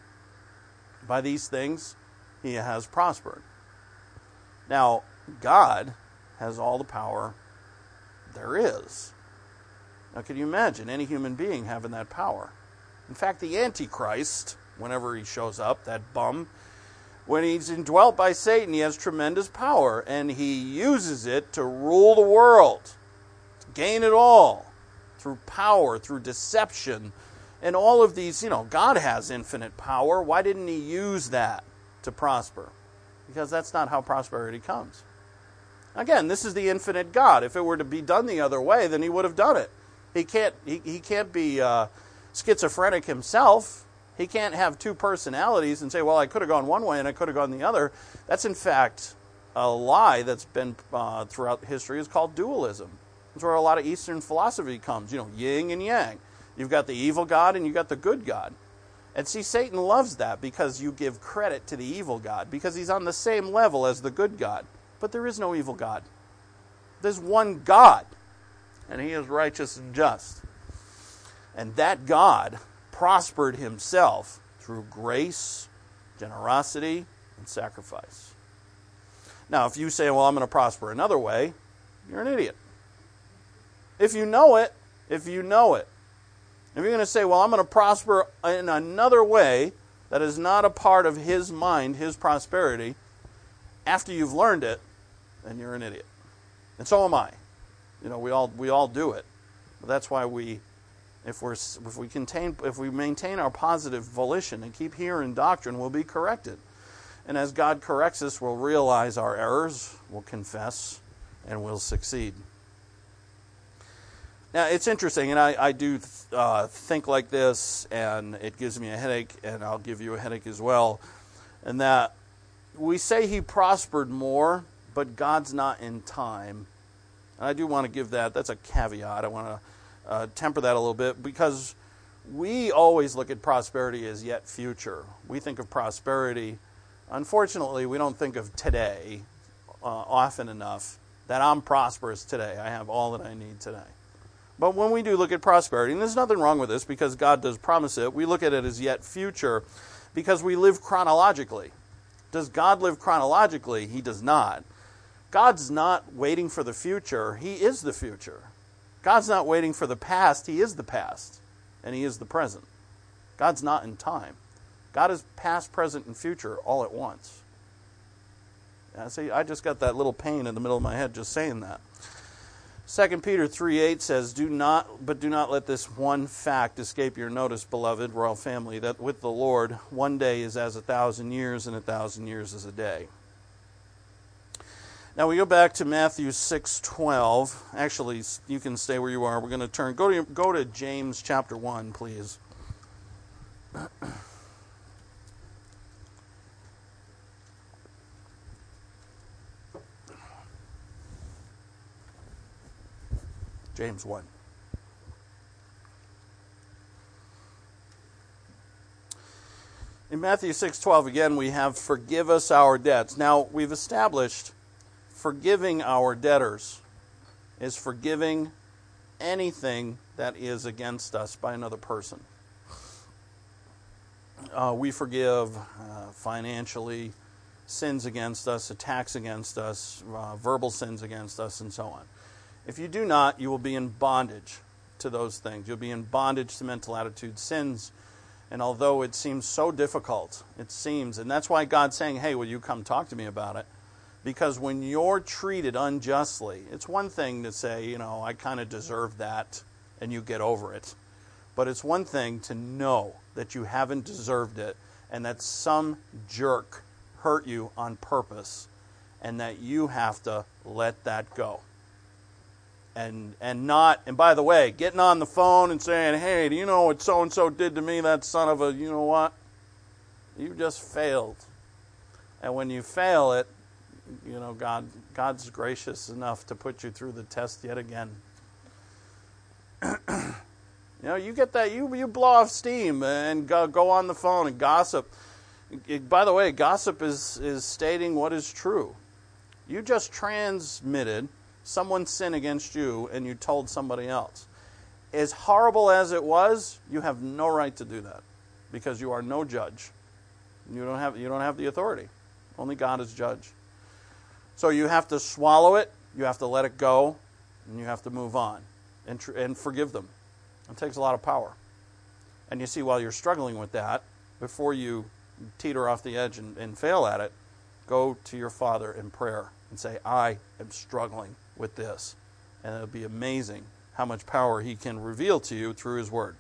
By these things, he has prospered. Now, God has all the power there is. Now, can you imagine any human being having that power? In fact, the Antichrist, whenever he shows up, that bum, when he's indwelt by Satan, he has tremendous power, and he uses it to rule the world, to gain it all, through power, through deception, and all of these, God has infinite power. Why didn't he use that to prosper? Because that's not how prosperity comes. Again, this is the infinite God. If it were to be done the other way, then he would have done it. He can't be schizophrenic himself. He can't have two personalities and say, well, I could have gone one way and I could have gone the other. That's in fact a lie that's been throughout history. It's called dualism. That's where a lot of Eastern philosophy comes, yin and yang. You've got the evil God and you've got the good God. And see, Satan loves that because you give credit to the evil God, because he's on the same level as the good God. But there is no evil God. There's one God, and he is righteous and just. And that God prospered himself through grace, generosity, and sacrifice. Now, if you say, well, I'm going to prosper another way, you're an idiot. If you know it. If you're going to say, well, I'm going to prosper in another way that is not a part of his mind, his prosperity, after you've learned it, then you're an idiot. And so am I. We all do it. But that's why if we maintain our positive volition and keep hearing doctrine, we'll be corrected. And as God corrects us, we'll realize our errors, we'll confess, and we'll succeed. Now, it's interesting, and I do think like this, and it gives me a headache, and I'll give you a headache as well, and that we say he prospered more, but God's not in time. And I do want to give that's a caveat. I want to temper that a little bit, because we always look at prosperity as yet future. We think of prosperity, unfortunately, we don't think of today often enough, that I'm prosperous today. I have all that I need today. But when we do look at prosperity, and there's nothing wrong with this because God does promise it, we look at it as yet future because we live chronologically. Does God live chronologically? He does not. God's not waiting for the future. He is the future. God's not waiting for the past. He is the past. And he is the present. God's not in time. God is past, present, and future all at once. See, I just got that little pain in the middle of my head just saying that. 2 Peter 3:8 says, do not let this one fact escape your notice, beloved royal family, that with the Lord 1 day is as 1,000 years, and 1,000 years is a day. Now we go back to Matthew 6:12. Actually, you can stay where you are. We're going to go to James chapter 1, please. James 1. In Matthew 6:12, again, we have forgive us our debts. Now, we've established forgiving our debtors is forgiving anything that is against us by another person. We forgive financially, sins against us, attacks against us, verbal sins against us, and so on. If you do not, you will be in bondage to those things. You'll be in bondage to mental attitude sins. And although it seems so difficult, and that's why God's saying, hey, will you come talk to me about it? Because when you're treated unjustly, it's one thing to say, I kind of deserve that, and you get over it. But it's one thing to know that you haven't deserved it, and that some jerk hurt you on purpose, and that you have to let that go. And by the way, getting on the phone and saying, hey, do you know what so-and-so did to me, that son of a, you know what? You just failed. And when you fail it, God's gracious enough to put you through the test yet again. You get that, you blow off steam and go on the phone and gossip. By the way, gossip is stating what is true. You just transmitted someone's sin against you and you told somebody else. As horrible as it was, you have no right to do that because you are no judge. You don't have the authority. Only God is judge. So you have to swallow it, you have to let it go, and you have to move on and forgive them. It takes a lot of power. And you see, while you're struggling with that, before you teeter off the edge and fail at it, go to your Father in prayer and say, I am struggling with this. And it'll be amazing how much power He can reveal to you through His Word.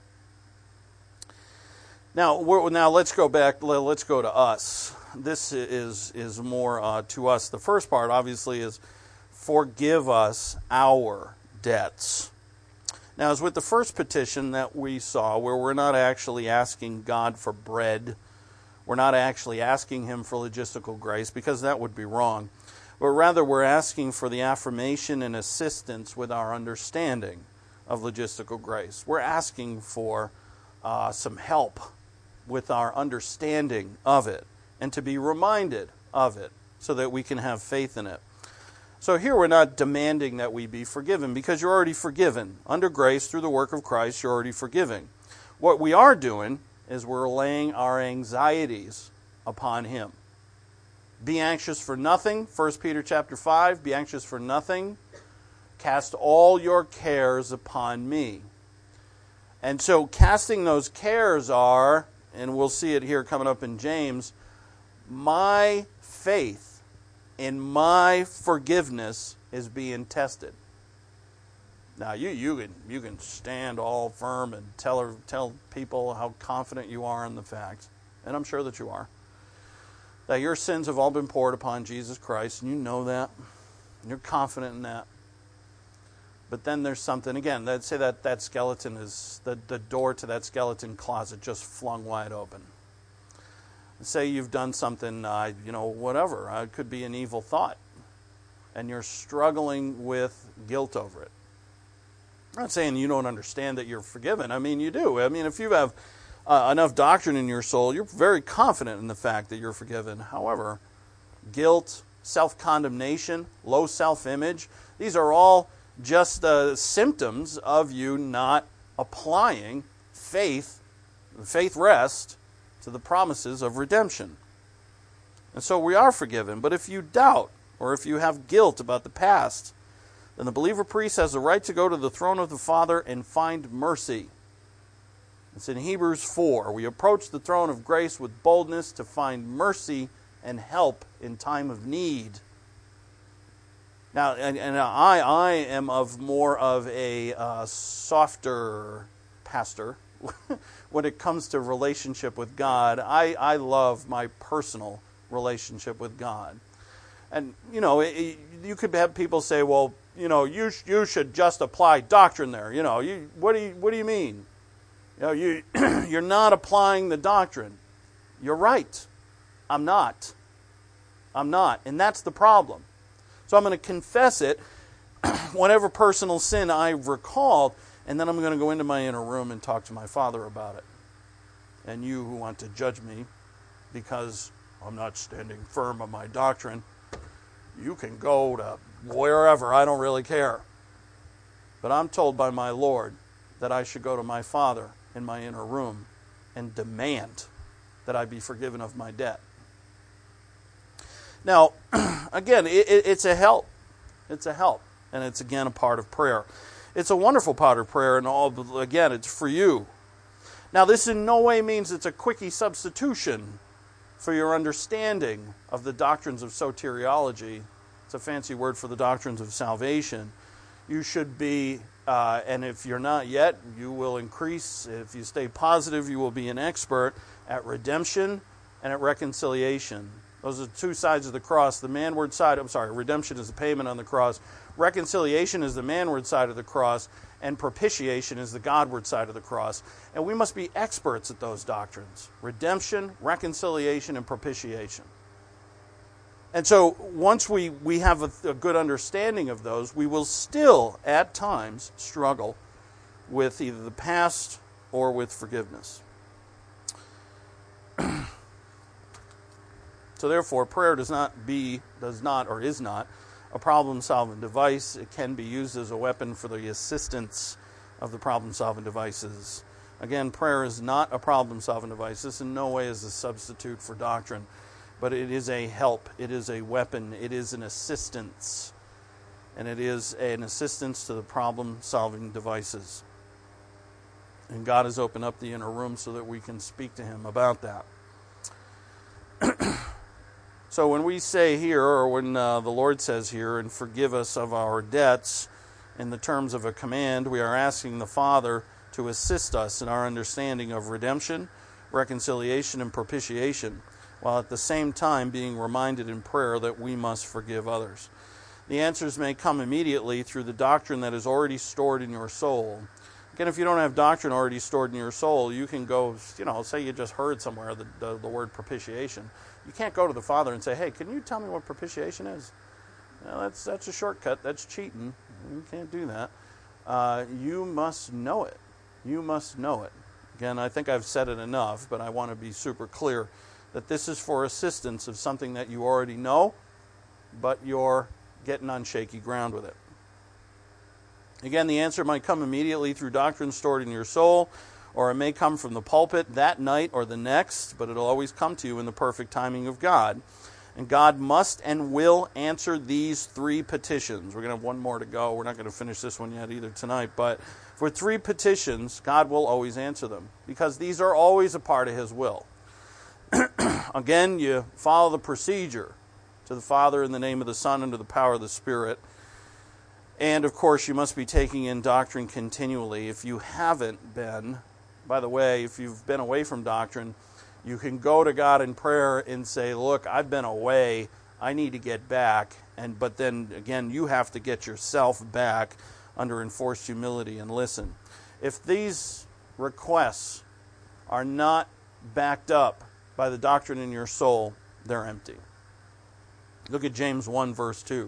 Now let's go back. Let's go to us. This is more to us. The first part, obviously, is forgive us our debts. Now, as with the first petition that we saw, where we're not actually asking God for bread, we're not actually asking Him for logistical grace, because that would be wrong. But rather, we're asking for the affirmation and assistance with our understanding of logistical grace. We're asking for some help with our understanding of it, and to be reminded of it so that we can have faith in it. So here we're not demanding that we be forgiven, because you're already forgiven. Under grace, through the work of Christ, you're already forgiven. What we are doing is we're laying our anxieties upon Him. Be anxious for nothing, 1 Peter chapter 5, be anxious for nothing. Cast all your cares upon me. And so casting those cares are, and we'll see it here coming up in James, my faith in my forgiveness is being tested. Now you can stand all firm and tell people how confident you are in the fact, and I'm sure that you are, that your sins have all been poured upon Jesus Christ, and you know that. And you're confident in that. But then there's something, again, let's say that skeleton is, the door to that skeleton closet just flung wide open. Say you've done something, whatever. It could be an evil thought. And you're struggling with guilt over it. I'm not saying you don't understand that you're forgiven. I mean, you do. I mean, if you have enough doctrine in your soul, you're very confident in the fact that you're forgiven. However, guilt, self-condemnation, low self-image, these are all just symptoms of you not applying faith rest, to the promises of redemption. And so we are forgiven. But if you doubt, or if you have guilt about the past, then the believer priest has the right to go to the throne of the Father and find mercy. It's in Hebrews 4. We approach the throne of grace with boldness to find mercy and help in time of need. Now, and I am more of a softer pastor when it comes to relationship with God. I love my personal relationship with God. And, you could have people say, well, you should just apply doctrine there. What do you mean? You're not applying the doctrine. You're right. I'm not. And that's the problem. So I'm going to confess it, whatever personal sin I've recalled, and then I'm going to go into my inner room and talk to my Father about it. And you who want to judge me because I'm not standing firm on my doctrine, you can go to wherever. I don't really care. But I'm told by my Lord that I should go to my Father in my inner room and demand that I be forgiven of my debt. Now, again, it's a help. It's a help. And it's, again, a part of prayer. It's a wonderful part of prayer, and again, it's for you. Now, this in no way means it's a quickie substitution for your understanding of the doctrines of soteriology. It's a fancy word for the doctrines of salvation. You should be, and if you're not yet, you will increase. If you stay positive, you will be an expert at redemption and at reconciliation. Those are two sides of the cross. The manward side, redemption is the payment on the cross. Reconciliation is the manward side of the cross. And propitiation is the Godward side of the cross. And we must be experts at those doctrines. Redemption, reconciliation, and propitiation. And so once we have a good understanding of those, we will still, at times, struggle with either the past or with forgiveness. So therefore, prayer is not a problem-solving device. It can be used as a weapon for the assistance of the problem-solving devices. Again, prayer is not a problem-solving device. This in no way is a substitute for doctrine, but it is a help. It is a weapon. It is an assistance. And it is an assistance to the problem-solving devices. And God has opened up the inner room so that we can speak to Him about that. So when we say here, or when the Lord says here, and forgive us of our debts, in the terms of a command, we are asking the Father to assist us in our understanding of redemption, reconciliation, and propitiation, while at the same time being reminded in prayer that we must forgive others. The answers may come immediately through the doctrine that is already stored in your soul. Again, if you don't have doctrine already stored in your soul, you can go, say you just heard somewhere the word propitiation. You can't go to the Father and say, hey, can you tell me what propitiation is? That's a shortcut. That's cheating. You can't do that. You must know it. You must know it. Again, I think I've said it enough, but I want to be super clear that this is for assistance of something that you already know, but you're getting on shaky ground with it. Again, the answer might come immediately through doctrine stored in your soul, or it may come from the pulpit that night or the next, but it'll always come to you in the perfect timing of God. And God must and will answer these three petitions. We're going to have one more to go. We're not going to finish this one yet either tonight. But for three petitions, God will always answer them, because these are always a part of His will. Again, you follow the procedure to the Father in the name of the Son and to the power of the Spirit. And, of course, you must be taking in doctrine continually. If you haven't been, by the way, if you've been away from doctrine, you can go to God in prayer and say, look, I've been away. I need to get back. But then, again, you have to get yourself back under enforced humility and listen. If these requests are not backed up by the doctrine in your soul, they're empty. Look at James 1, verse 2.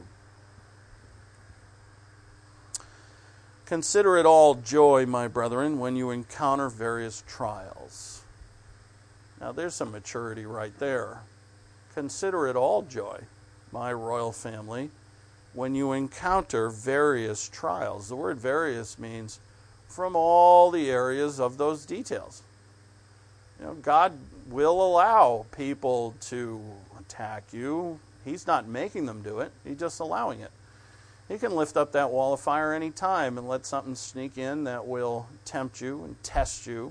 Consider it all joy, my brethren, when you encounter various trials. Now, there's some maturity right there. Consider it all joy, my royal family, when you encounter various trials. The word various means from all the areas of those details. God will allow people to attack you. He's not making them do it. He's just allowing it. He can lift up that wall of fire any time and let something sneak in that will tempt you and test you.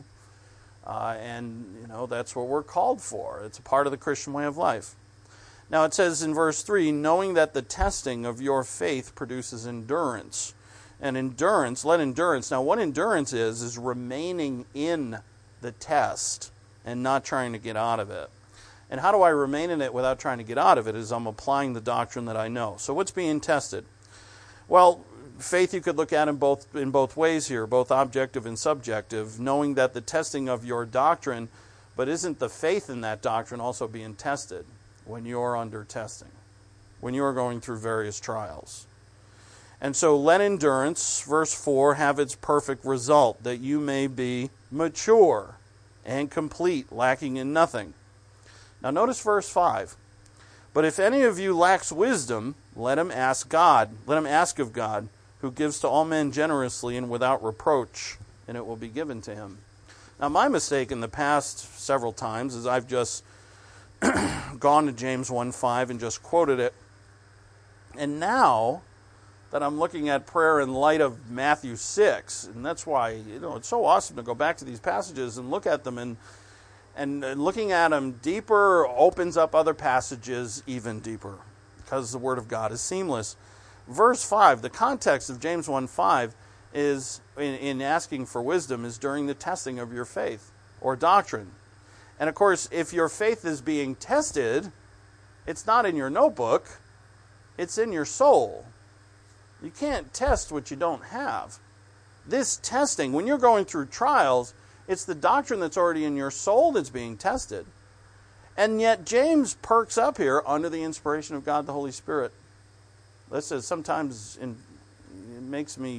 That's what we're called for. It's a part of the Christian way of life. Now it says in verse 3, knowing that the testing of your faith produces endurance. And endurance, now what endurance is remaining in the test and not trying to get out of it. And how do I remain in it without trying to get out of it? Is I'm applying the doctrine that I know. So what's being tested? Well, faith you could look at in both ways here, both objective and subjective, knowing that the testing of your doctrine, but isn't the faith in that doctrine also being tested when you're under testing, when you're going through various trials? And so let endurance, verse 4, have its perfect result, that you may be mature and complete, lacking in nothing. Now notice verse 5. But if any of you lacks wisdom, let him ask God. Let him ask of God, who gives to all men generously and without reproach, and it will be given to him. Now my mistake in the past several times is I've just gone to James 1:5 and just quoted it. And now that I'm looking at prayer in light of Matthew 6, and that's why it's so awesome to go back to these passages and look at them, and looking at them deeper opens up other passages even deeper, because the Word of God is seamless. Verse 5, the context of James 1:5 is, in asking for wisdom, is during the testing of your faith or doctrine. And of course, if your faith is being tested, it's not in your notebook, it's in your soul. You can't test what you don't have. This testing, when you're going through trials, it's the doctrine that's already in your soul that's being tested. And yet James perks up here under the inspiration of God the Holy Spirit. This is sometimes it makes me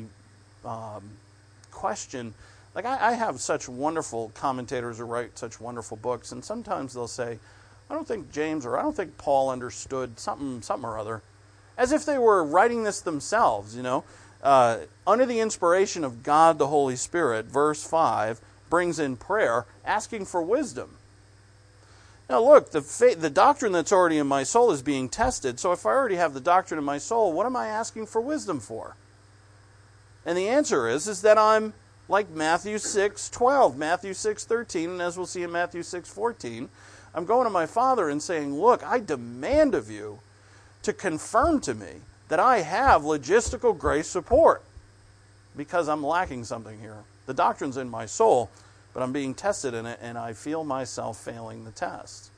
question. Like I have such wonderful commentators who write such wonderful books, and sometimes they'll say, I don't think James or I don't think Paul understood something or other. As if they were writing this themselves, under the inspiration of God the Holy Spirit, verse 5, brings in prayer, asking for wisdom. Now look, the doctrine that's already in my soul is being tested, so if I already have the doctrine in my soul, what am I asking for wisdom for? And the answer is that I'm like Matthew 6:12, Matthew 6:13, and as we'll see in Matthew 6:14, I'm going to my Father and saying, look, I demand of you to confirm to me that I have logistical grace support, because I'm lacking something here. The doctrine's in my soul, but I'm being tested in it, and I feel myself failing the test.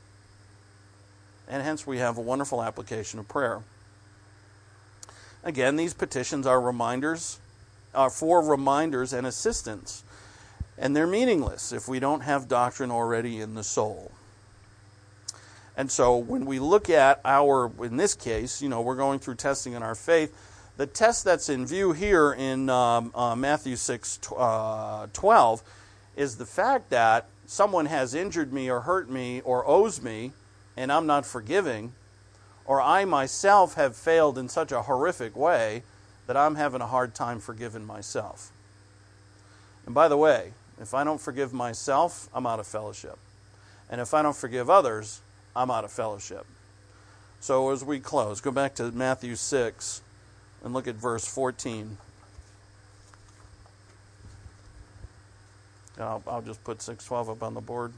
And hence we have a wonderful application of prayer. Again, these petitions are for reminders and assistance, and they're meaningless if we don't have doctrine already in the soul. And so when we look at in this case, we're going through testing in our faith. The test that's in view here in Matthew 6:12 is the fact that someone has injured me or hurt me or owes me, and I'm not forgiving, or I myself have failed in such a horrific way that I'm having a hard time forgiving myself. And by the way, if I don't forgive myself, I'm out of fellowship. And if I don't forgive others, I'm out of fellowship. So as we close, go back to Matthew 6 and look at verse 14. I'll just put 6:12 up on the board.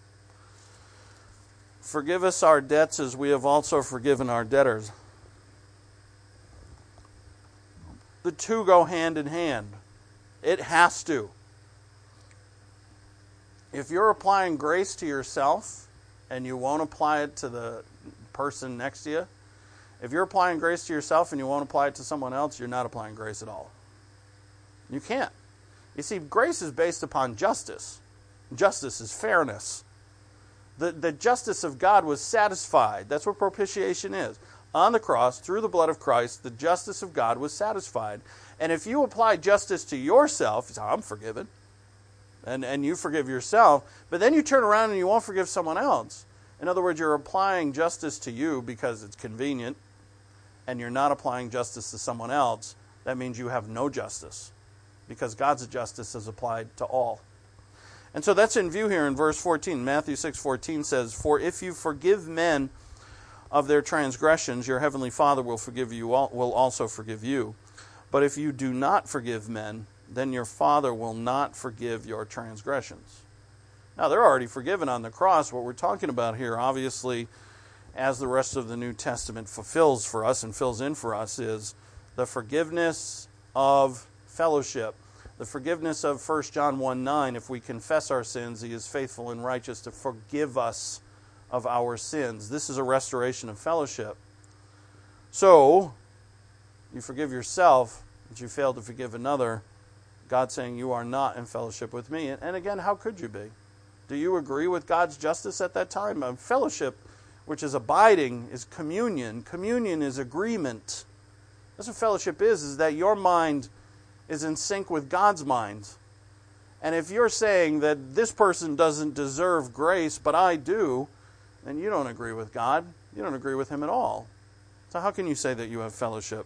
Forgive us our debts as we have also forgiven our debtors. The two go hand in hand. It has to. If you're applying grace to yourself and you won't apply it to the person next to you, if you're applying grace to yourself and you won't apply it to someone else, you're not applying grace at all. You can't. You see, grace is based upon justice. Justice is fairness. The justice of God was satisfied. That's what propitiation is. On the cross, through the blood of Christ, the justice of God was satisfied. And if you apply justice to yourself, you say, I'm forgiven, and you forgive yourself, but then you turn around and you won't forgive someone else. In other words, you're applying justice to you because it's convenient, and you're not applying justice to someone else. That means you have no justice, because God's justice is applied to all. And so that's in view here in verse 14. Matthew 6:14 says, For if you forgive men of their transgressions, your heavenly Father will also forgive you. But if you do not forgive men, then your Father will not forgive your transgressions. Now, they're already forgiven on the cross. What we're talking about here, obviously, as the rest of the New Testament fulfills for us and fills in for us, is the forgiveness of fellowship. The forgiveness of 1 John 1:9, if we confess our sins, he is faithful and righteous to forgive us of our sins. This is a restoration of fellowship. So, you forgive yourself, but you fail to forgive another. God saying you are not in fellowship with me. And again, how could you be? Do you agree with God's justice at that time? Fellowship, which is abiding, is communion. Communion is agreement. That's what fellowship is that your mind is in sync with God's mind. And if you're saying that this person doesn't deserve grace, but I do, then you don't agree with God. You don't agree with Him at all. So how can you say that you have fellowship?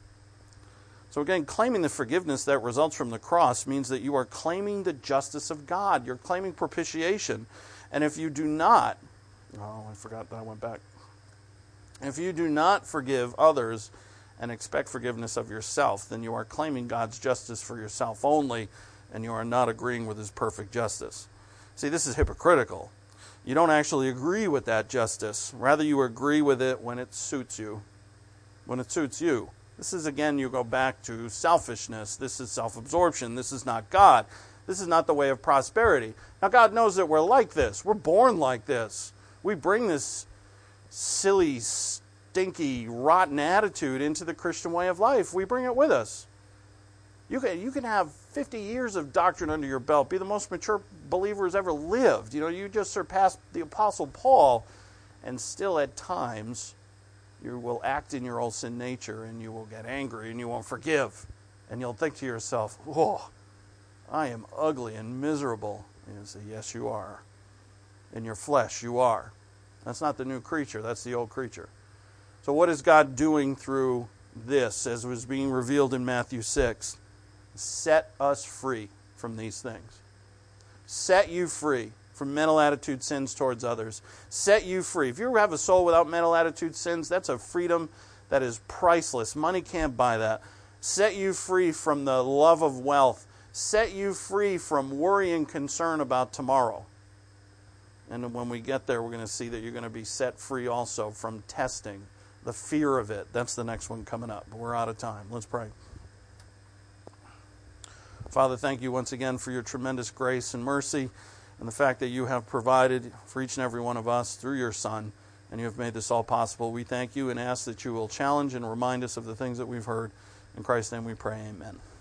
So again, claiming the forgiveness that results from the cross means that you are claiming the justice of God. You're claiming propitiation. And if you do not, I forgot that I went back. If you do not forgive others and expect forgiveness of yourself, then you are claiming God's justice for yourself only, and you are not agreeing with His perfect justice. See, this is hypocritical. You don't actually agree with that justice. Rather, you agree with it when it suits you. When it suits you. This is, again, you go back to selfishness. This is self-absorption. This is not God. This is not the way of prosperity. Now, God knows that we're like this. We're born like this. We bring this silly, stinky, rotten attitude into the Christian way of life. We bring it with us. You can have 50 years of doctrine under your belt, be the most mature believer who's ever lived. You just surpassed the Apostle Paul, and still at times you will act in your old sin nature, and you will get angry, and you won't forgive. And you'll think to yourself, "Oh, I am ugly and miserable." And you'll say, "Yes, you are. In your flesh, you are." That's not the new creature. That's the old creature. So what is God doing through this, as was being revealed in Matthew 6? Set us free from these things. Set you free from mental attitude sins towards others. Set you free. If you have a soul without mental attitude sins, that's a freedom that is priceless. Money can't buy that. Set you free from the love of wealth. Set you free from worry and concern about tomorrow. And when we get there, we're going to see that you're going to be set free also from testing, the fear of it. That's the next one coming up. But we're out of time. Let's pray. Father, thank you once again for your tremendous grace and mercy, and the fact that you have provided for each and every one of us through your Son, and you have made this all possible. We thank you and ask that you will challenge and remind us of the things that we've heard. In Christ's name we pray, amen.